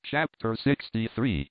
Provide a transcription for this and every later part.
Chapter 63,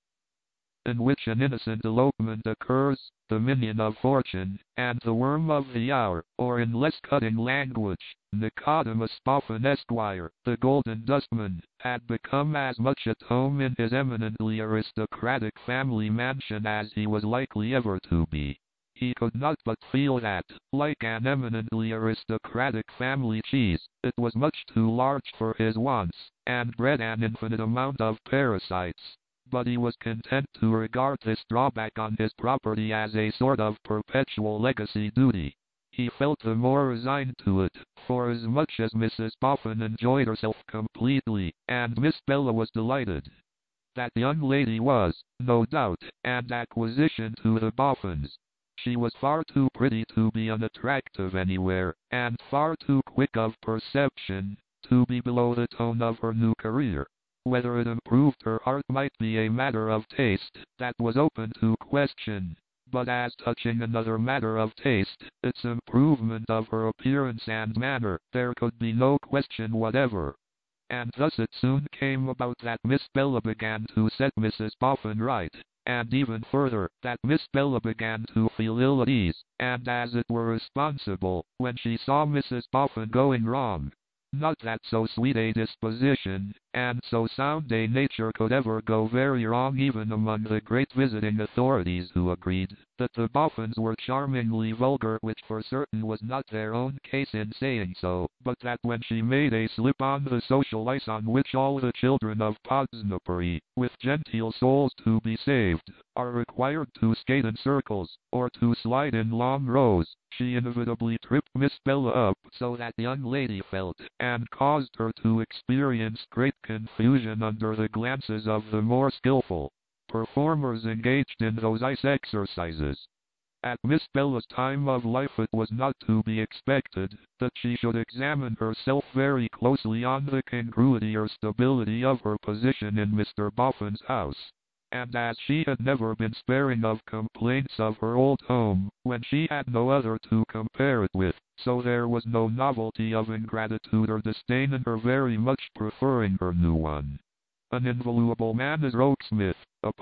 in which an innocent elopement occurs, the minion of fortune, and the worm of the hour, or in less cutting language, Nicodemus Boffin Esquire, the Golden Dustman, had become as much at home in his eminently aristocratic family mansion as he was likely ever to be. He could not but feel that, like an eminently aristocratic family cheese, it was much too large for his wants, and bred an infinite amount of parasites. But he was content to regard this drawback on his property as a sort of perpetual legacy duty. He felt the more resigned to it, for as much as Mrs. Boffin enjoyed herself completely, and Miss Bella was delighted. That young lady was, no doubt, an acquisition to the Boffins. She was far too pretty to be unattractive anywhere, and far too quick of perception to be below the tone of her new career. Whether it improved her art might be a matter of taste that was open to question, but as touching another matter of taste, its improvement of her appearance and manner, there could be no question whatever. And thus it soon came about that Miss Bella began to set Mrs. Boffin right, and even further, that Miss Bella began to feel ill at ease, and as it were responsible, when she saw Mrs. Boffin going wrong. Not that so sweet a disposition, and so sound a nature could ever go very wrong even among the great visiting authorities who agreed that the Boffins were charmingly vulgar, which for certain was not their own case in saying so, but that when she made a slip on the social ice on which all the children of Podsnapery, with genteel souls to be saved, are required to skate in circles, or to slide in long rows, she inevitably tripped Miss Bella up so that the young lady felt, and caused her to experience great confusion under the glances of the more skillful performers engaged in those ice exercises. At Miss Bella's time of life it was not to be expected that she should examine herself very closely on the congruity or stability of her position in Mr. Boffin's house. And as she had never been sparing of complaints of her old home, when she had no other to compare it with, so there was no novelty of ingratitude or disdain in her very much preferring her new one. An invaluable man is Rokesmith,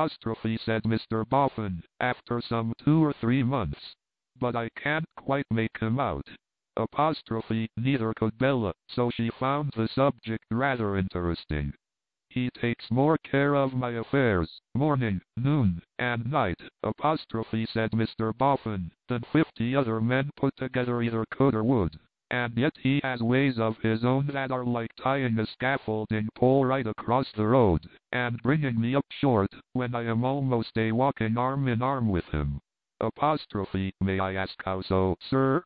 said Mr. Boffin, after some 2 or 3 months. But I can't quite make him out. Neither could Bella, so she found the subject rather interesting. He takes more care of my affairs, morning, noon, and night, said Mr. Boffin, than 50 other men put together either could or would. And yet he has ways of his own that are like tying a scaffolding pole right across the road, and bringing me up short, when I am almost a walking arm in arm with him. May I ask how so, sir?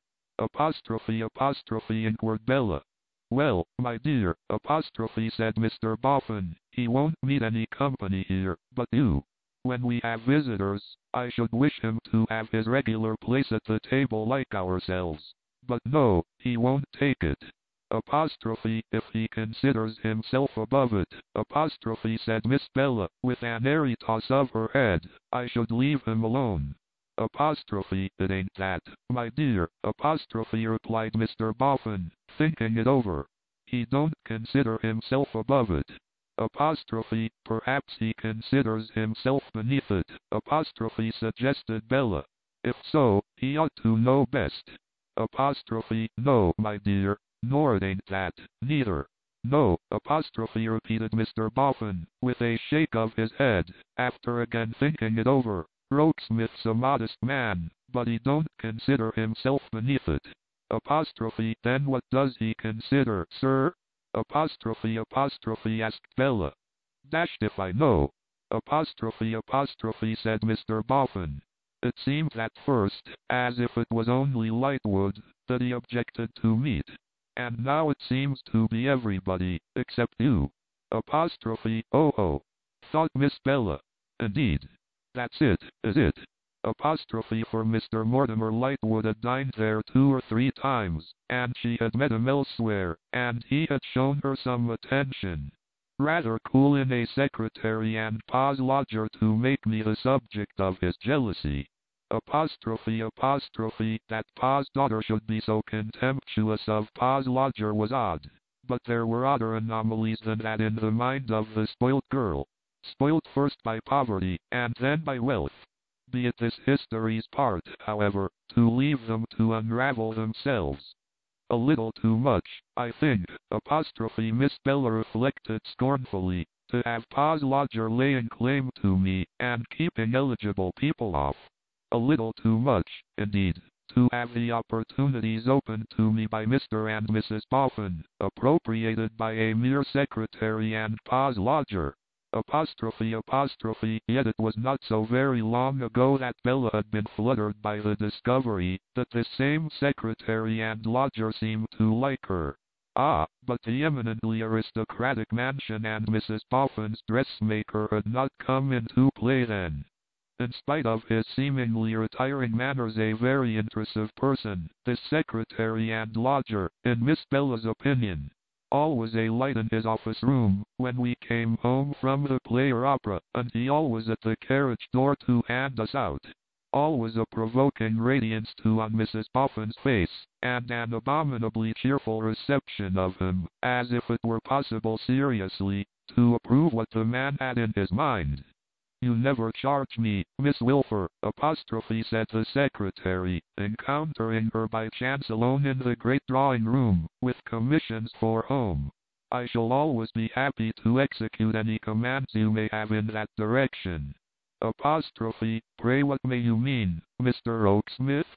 Inquired Bella. Well, my dear, said Mr. Boffin, he won't meet any company here, but you. When we have visitors, I should wish him to have his regular place at the table like ourselves. But no, he won't take it. If he considers himself above it, said Miss Bella, with an airy toss of her head, I should leave him alone. It ain't that, my dear, replied Mr. Boffin, thinking it over. He don't consider himself above it. Perhaps he considers himself beneath it, suggested Bella. If so, he ought to know best. No, my dear, nor it ain't that, neither. No, repeated Mr. Boffin, with a shake of his head, after again thinking it over. Rokesmith's a modest man, but he don't consider himself beneath it. Then what does he consider, sir? Asked Bella. Dashed if I know. Said Mr. Boffin. It seemed at first, as if it was only Lightwood that he objected to meet. And now it seems to be everybody, except you. Oh, thought Miss Bella. Indeed. That's it, is it? For Mr. Mortimer Lightwood had dined there 2 or 3 times, and she had met him elsewhere, and he had shown her some attention. Rather cool in a secretary and Pa's lodger to make me the subject of his jealousy. That Pa's daughter should be so contemptuous of Pa's lodger was odd. But there were other anomalies than that in the mind of the spoilt girl. Spoilt first by poverty, and then by wealth. Be it this history's part, however, to leave them to unravel themselves. A little too much, I think, Miss Bella reflected scornfully, to have Pa's lodger laying claim to me, and keeping eligible people off. A little too much, indeed, to have the opportunities opened to me by Mr. and Mrs. Boffin, appropriated by a mere secretary and Pa's lodger. Yet it was not so very long ago that Bella had been fluttered by the discovery that this same secretary and lodger seemed to like her. Ah, but the eminently aristocratic mansion and Mrs. Boffin's dressmaker had not come into play then. In spite of his seemingly retiring manners, a very intrusive person, this secretary and lodger, in Miss Bella's opinion. Always a light in his office room when we came home from the play or opera, and he always at the carriage door to hand us out. Always a provoking radiance too on Mrs. Boffin's face, and an abominably cheerful reception of him, as if it were possible seriously to approve what the man had in his mind. "You never charge me, Miss Wilfer," said the secretary, encountering her by chance alone in the great drawing-room, with commissions for home. "I shall always be happy to execute any commands you may have in that direction." "Pray what may you mean, Mr. Oaksmith?"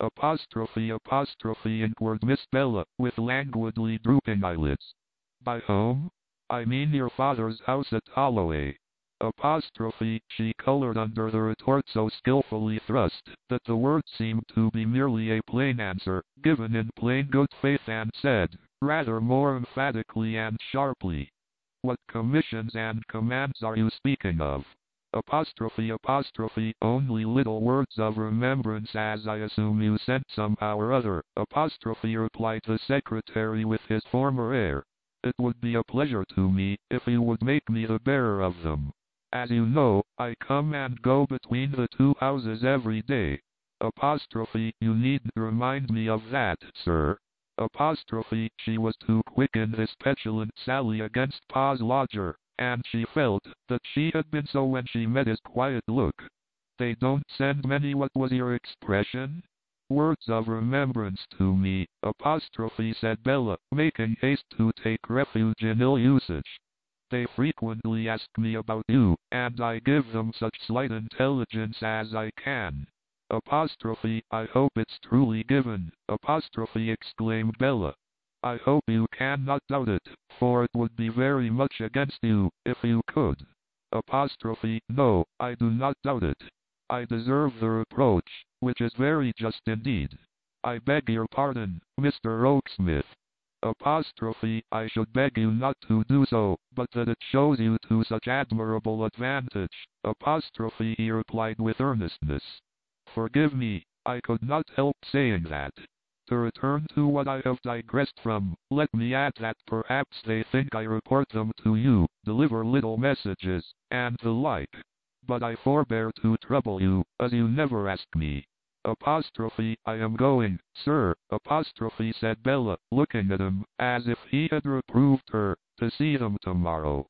Inquired Miss Bella, with languidly drooping eyelids. "By home? I mean your father's house at Holloway." She colored under the retort so skillfully thrust, that the word seemed to be merely a plain answer, given in plain good faith, and said, rather more emphatically and sharply, "What commissions and commands are you speaking of?" "Only little words of remembrance, as I assume you sent somehow or other," replied the secretary with his former air. "It would be a pleasure to me, if you would make me the bearer of them. As you know, I come and go between the two houses every day." "You needn't remind me of that, sir." She was too quick in this petulant sally against Pa's lodger, and she felt that she had been so when she met his quiet look. "They don't send many. What was your expression?" "Words of remembrance to me," said Bella, making haste to take refuge in ill usage. "They frequently ask me about you, and I give them such slight intelligence as I can." "I hope it's truly given," exclaimed Bella. "I hope you cannot doubt it, for it would be very much against you, if you could." "No, I do not doubt it. I deserve the reproach, which is very just indeed. I beg your pardon, Mr. Oaksmith." "I should beg you not to do so, but that it shows you to such admirable advantage," he replied with earnestness. "Forgive me, I could not help saying that. To return to what I have digressed from, let me add that perhaps they think I report them to you, deliver little messages, and the like. But I forbear to trouble you, as you never ask me." "I am going, sir," said Bella, looking at him, as if he had reproved her, "to see them tomorrow."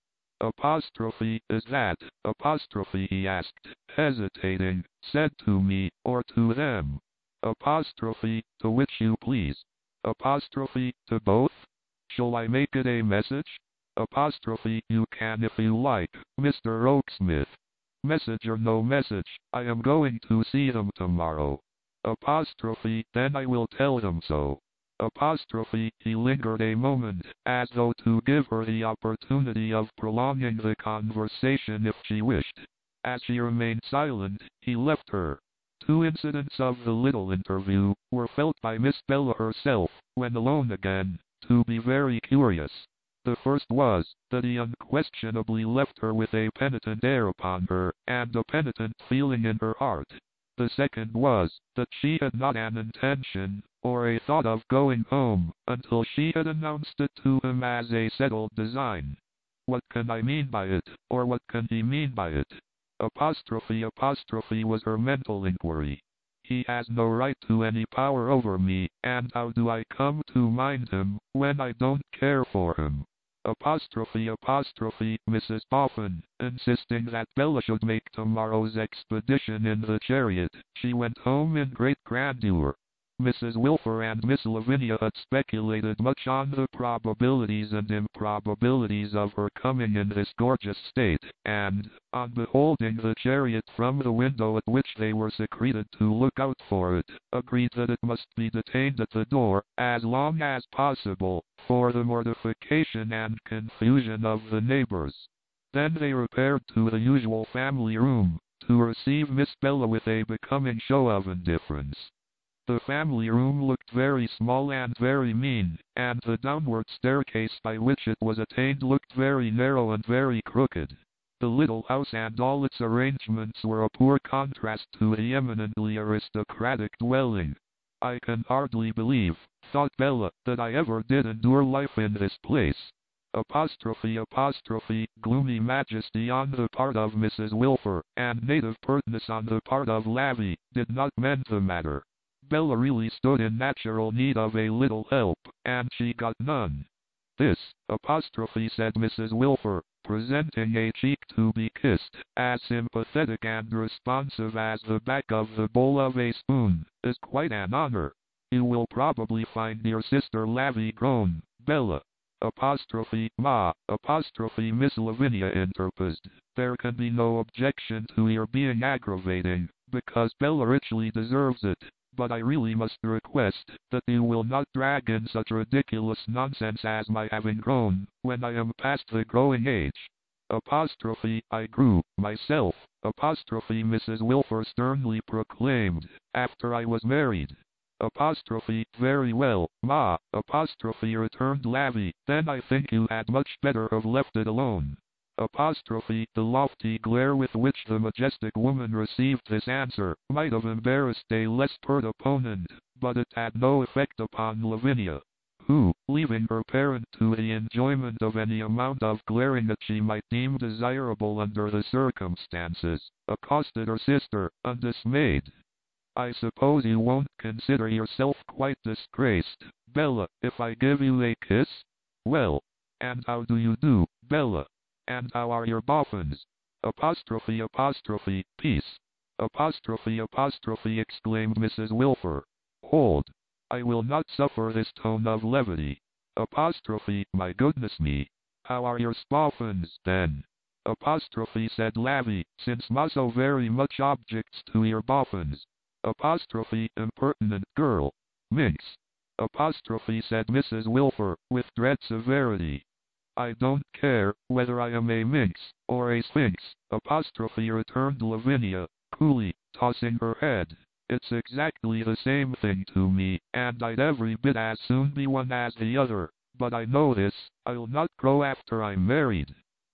"Is that," he asked, hesitating, "said to me, or to them?" "To which you please." "To both? Shall I make it a message?" "You can if you like, Mr. Oaksmith. Message or no message, I am going to see them tomorrow." "Then I will tell them so." He lingered a moment, as though to give her the opportunity of prolonging the conversation if she wished. As she remained silent, he left her. Two incidents of the little interview were felt by Miss Bella herself, when alone again, to be very curious. The first was, that he unquestionably left her with a penitent air upon her, and a penitent feeling in her heart. The second was, that she had not an intention, or a thought of going home, until she had announced it to him as a settled design. "What can I mean by it, or what can he mean by it?" Was her mental inquiry. He has no right to any power over me, and how do I come to mind him, when I don't care for him? Mrs. Boffin, insisting that Bella should make tomorrow's expedition in the chariot, she went home in great grandeur. Mrs. Wilfer and Miss Lavinia had speculated much on the probabilities and improbabilities of her coming in this gorgeous state, and, on beholding the chariot from the window at which they were secreted to look out for it, agreed that it must be detained at the door, as long as possible, for the mortification and confusion of the neighbors. Then they repaired to the usual family room, to receive Miss Bella with a becoming show of indifference. The family room looked very small and very mean, and the downward staircase by which it was attained looked very narrow and very crooked. The little house and all its arrangements were a poor contrast to the eminently aristocratic dwelling. I can hardly believe, thought Bella, that I ever did endure life in this place. Gloomy majesty on the part of Mrs. Wilfer, and native pertness on the part of Lavvy, did not mend the matter. Bella really stood in natural need of a little help, and she got none. This, said Mrs. Wilfer, presenting a cheek to be kissed, as sympathetic and responsive as the back of the bowl of a spoon, is quite an honor. You will probably find your sister Lavvy grown, Bella. Miss Lavinia interposed. There can be no objection to your being aggravating, because Bella richly deserves it. But I really must request that you will not drag in such ridiculous nonsense as my having grown, when I am past the growing age. I grew, myself, Mrs. Wilfer sternly proclaimed, after I was married. Very well, ma, returned Lavvy, then I think you had much better have left it alone. The lofty glare with which the majestic woman received this answer might have embarrassed a less pert opponent, but it had no effect upon Lavinia, who, leaving her parent to the enjoyment of any amount of glaring that she might deem desirable under the circumstances, accosted her sister, undismayed. I suppose you won't consider yourself quite disgraced, Bella, if I give you a kiss? Well, and how do you do, Bella? And how are your boffins? Peace. Exclaimed Mrs. Wilfer. Hold. I will not suffer this tone of levity. My goodness me. How are your spoffins, then? Said Lavvy, since ma so very much objects to your boffins. Impertinent girl. Minx. Said Mrs. Wilfer, with dread severity. I don't care whether I am a minx or a sphinx, returned Lavinia, coolly, tossing her head. It's exactly the same thing to me, and I'd every bit as soon be one as the other, but I know this, I'll not grow after I'm married.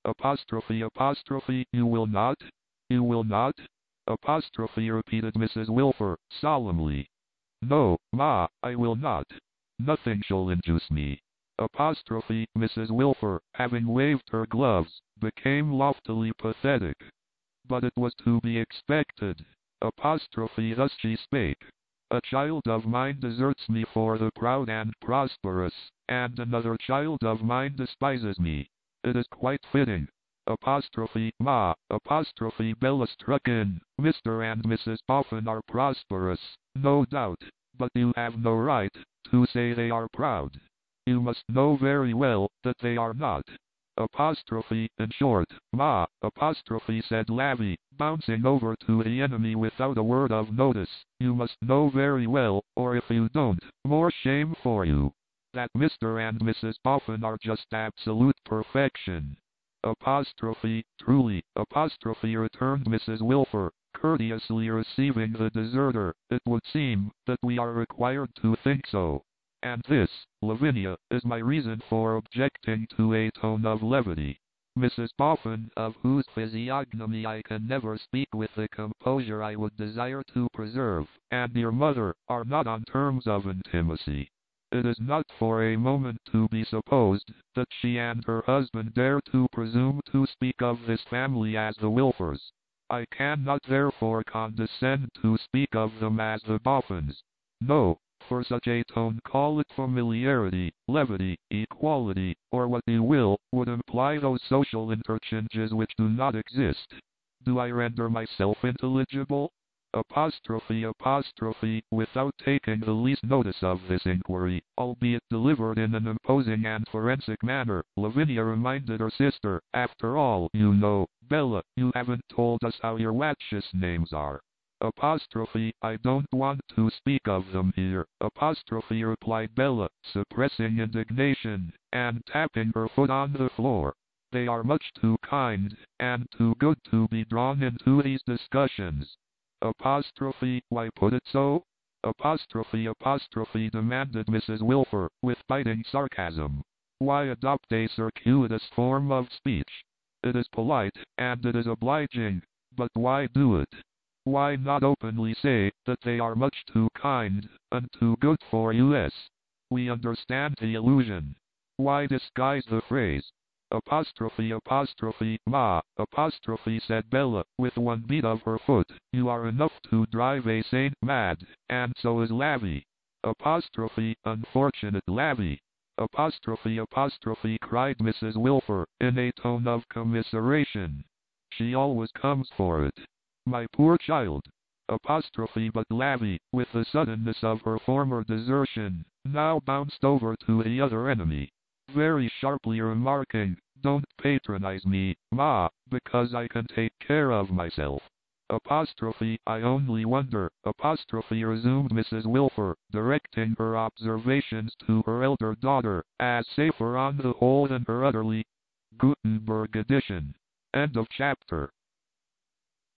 You will not? You will not? Repeated Mrs. Wilfer, solemnly. No, ma, I will not. Nothing shall induce me. Mrs. Wilfer, having waved her gloves, became loftily pathetic. But it was to be expected. Thus she spake. A child of mine deserts me for the proud and prosperous, and another child of mine despises me. It is quite fitting. Ma, Bella struck in. Mr. and Mrs. Boffin are prosperous, no doubt, but you have no right to say they are proud. You must know very well that they are not. In short, ma, said Lavvy, bouncing over to the enemy without a word of notice, you must know very well, or if you don't, more shame for you, that Mr. and Mrs. Boffin are just absolute perfection. Truly, returned Mrs. Wilfer, courteously receiving the deserter, it would seem that we are required to think so. And this, Lavinia, is my reason for objecting to a tone of levity. Mrs. Boffin, of whose physiognomy I can never speak with the composure I would desire to preserve, and your mother, are not on terms of intimacy. It is not for a moment to be supposed that she and her husband dare to presume to speak of this family as the Wilfers. I cannot therefore condescend to speak of them as the Boffins. No, for such a tone, call it familiarity, levity, equality, or what you will, would imply those social interchanges which do not exist. Do I render myself intelligible? Without taking the least notice of this inquiry, albeit delivered in an imposing and forensic manner, Lavinia reminded her sister, after all, you know, Bella, you haven't told us how your Watch's names are. I don't want to speak of them here, replied Bella, suppressing indignation, and tapping her foot on the floor. They are much too kind, and too good to be drawn into these discussions. Why put it so? Demanded Mrs. Wilfer, with biting sarcasm. Why adopt a circuitous form of speech? It is polite, and it is obliging, but why do it? Why not openly say that they are much too kind, and too good for us? We understand the allusion. Why disguise the phrase? Ma, said Bella, with one beat of her foot. You are enough to drive a saint mad, and so is Lavvy. Unfortunate Lavvy. Cried Mrs. Wilfer, in a tone of commiseration. She always comes for it. My poor child. But Lavvy, with the suddenness of her former desertion, now bounced over to the other enemy, very sharply remarking, don't patronize me, Ma, because I can take care of myself. I only wonder, resumed Mrs. Wilfer, directing her observations to her elder daughter, as safer on the whole than her utterly Gutenberg edition. End of chapter.